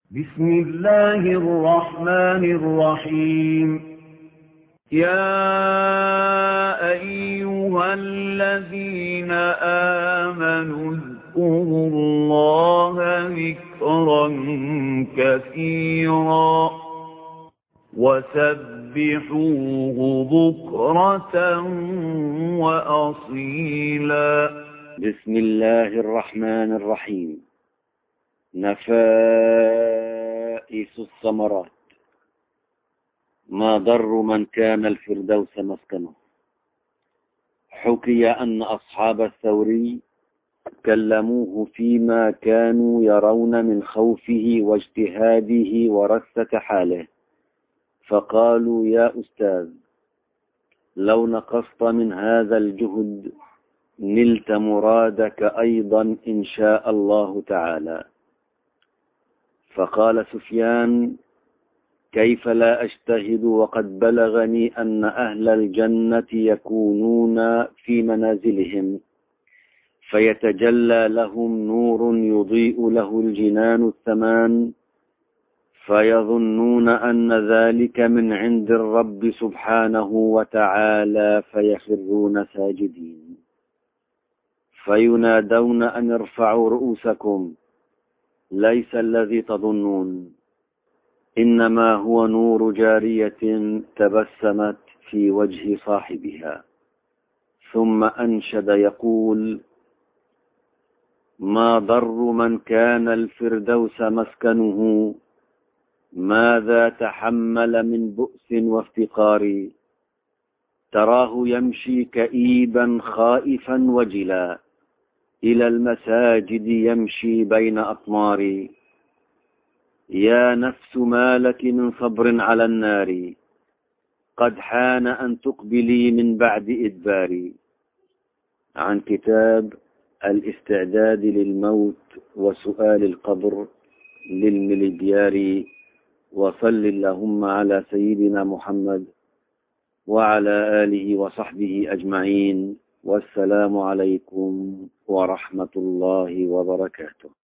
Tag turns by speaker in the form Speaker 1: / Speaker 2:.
Speaker 1: بسم الله الرحمن الرحيم. يا أيها الذين آمنوا اذكروا الله ذكرا كثيرا وسبحوه بكرة وأصيلا.
Speaker 2: بسم الله الرحمن الرحيم. نفائس الثمرات. ما ضر من كان الفردوس مسكنه. حكي أن أصحاب الثوري كلموه فيما كانوا يرون من خوفه واجتهاده ورثة حاله، فقالوا: يا أستاذ، لو نقصت من هذا الجهد نلت مرادك أيضا إن شاء الله تعالى. فقال سفيان: كيف لا أجتهد وقد بلغني أن أهل الجنة يكونون في منازلهم فيتجلى لهم نور يضيء له الجنان الثمان، فيظنون أن ذلك من عند الرب سبحانه وتعالى فيخرون ساجدين، فينادون أن ارفعوا رؤوسكم، ليس الذي تظنون، إنما هو نور جارية تبسمت في وجه صاحبها. ثم أنشد يقول: ما ضر من كان الفردوس مسكنه، ماذا تحمل من بؤس وافتقار، تراه يمشي كئيبا خائفا وجلا إلى المساجد يمشي بين أطمار، يا نفس ما لك من صبر على النار، قد حان أن تقبلي من بعد إدبار. عن كتاب الاستعداد للموت وسؤال القبر للمليبياري. وصل اللهم على سيدنا محمد وعلى آله وصحبه أجمعين، والسلام عليكم ورحمة الله وبركاته.